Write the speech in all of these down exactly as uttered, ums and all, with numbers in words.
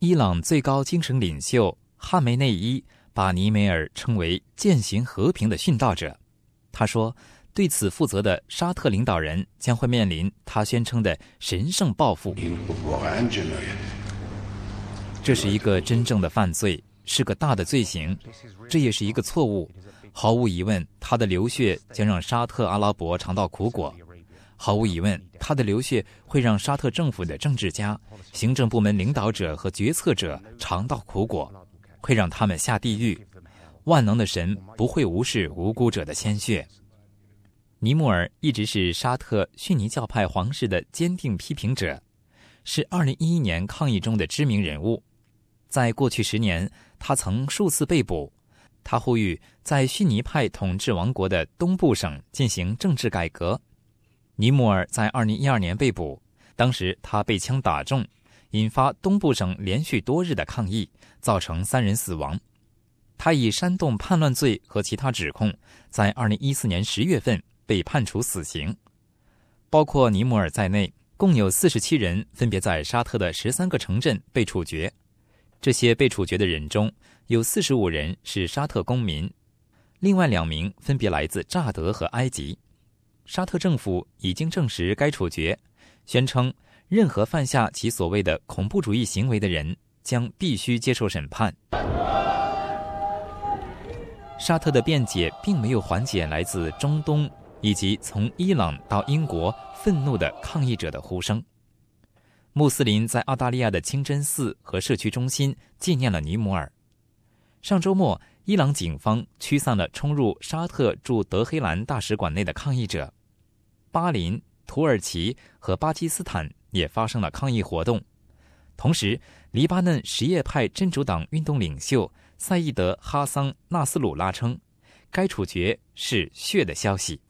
伊朗最高精神领袖哈梅内伊把尼梅尔称为践行和平的殉道者。他说，对此负责的沙特领导人将会面临他宣称的神圣报复。这是一个真正的犯罪，是个大的罪行，这也是一个错误。毫无疑问，他的流血将让沙特阿拉伯尝到苦果。毫无疑问，他的流血会让沙特政府的政治家、行政部门领导者和决策者尝到苦果，会让他们下地狱。万能的神不会无视无辜者的鲜血。尼穆尔一直是沙特逊尼教派皇室的坚定批评者，是二零一一年抗议中的知名人物。在过去十年，他曾数次被捕。他呼吁在逊尼派统治王国的东部省进行政治改革。尼穆尔在二零一二年被捕，当时他被枪打中，引发东部省连续多日的抗议，造成三人死亡。他以煽动叛乱罪和其他指控，在二零一四年十月份被判处死刑。包括尼穆尔在内，共有四十七人分别在沙特的十三个城镇被处决。这些被处决的人中，有四十五人是沙特公民，另外两名分别来自乍得和埃及。沙特政府已经证实该处决，宣称任何犯下其所谓的恐怖主义行为的人将必须接受审判。沙特的辩解并没有缓解来自中东以及从伊朗到英国愤怒的抗议者的呼声。穆斯林在澳大利亚的清真寺和社区中心纪念了尼姆尔。上周末，伊朗警方驱散了冲入沙特驻德黑兰大使馆内的抗议者。巴林、土耳其和巴基斯坦也发生了抗议活动。同时，黎巴嫩什叶派真主党运动领袖赛义德·哈桑·纳斯鲁拉称，该处决是血的消息。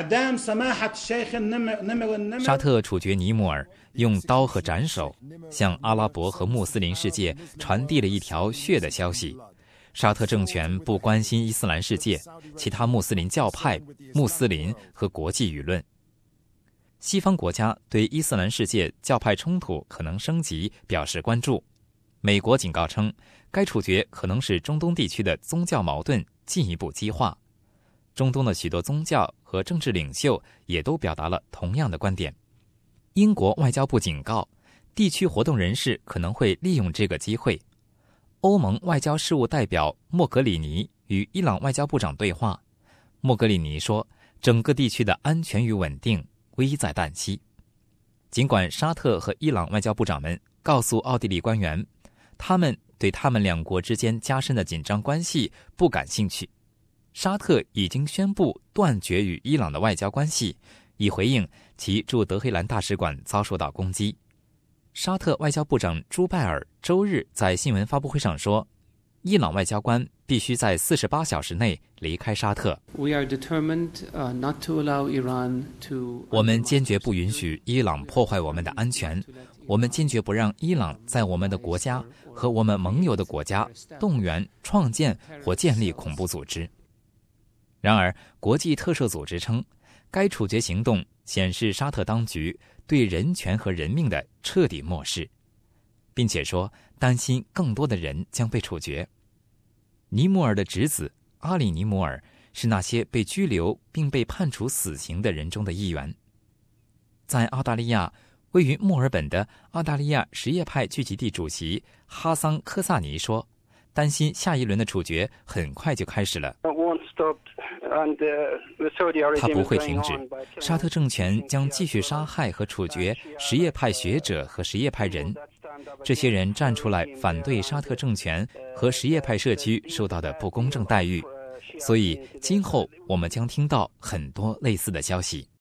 沙特处决尼姆尔，用刀和斩首，向阿拉伯和穆斯林世界传递了一条血的消息。沙特政权不关心伊斯兰世界、其他穆斯林教派、穆斯林和国际舆论。西方国家对伊斯兰世界教派冲突可能升级表示关注。美国警告称，该处决可能使中东地区的宗教矛盾进一步激化。中东的许多宗教和政治领袖也都表达了同样的观点。英国外交部警告，地区活动人士可能会利用这个机会。欧盟外交事务代表莫格里尼与伊朗外交部长对话。莫格里尼说，整个地区的安全与稳定危在旦夕。尽管沙特和伊朗外交部长们告诉奥地利官员，他们对他们两国之间加深的紧张关系不感兴趣，沙特已经宣布断绝与伊朗的外交关系，以回应其驻德黑兰大使馆遭受到攻击。沙特外交部长朱拜尔周日在新闻发布会上说，伊朗外交官必须在四十八小时内离开沙特。我们坚决不允许伊朗破坏我们的安全，我们坚决不让伊朗在我们的国家和我们盟友的国家动员、创建或建立恐怖组织。然而，国际特赦组织称，该处决行动显示沙特当局对人权和人命的彻底漠视，并且说担心更多的人将被处决。尼姆尔的侄子阿里尼姆尔是那些被拘留并被判处死刑的人中的一员。在澳大利亚，位于墨尔本的澳大利亚什叶派聚集地主席哈桑·科萨尼说，担心下一轮的处决很快就开始了。他不会停止，沙特政权将继续杀害和处决什叶派学者和什叶派人。这些人站出来反对沙特政权和什叶派社区受到的不公正待遇，所以今后我们将听到很多类似的消息。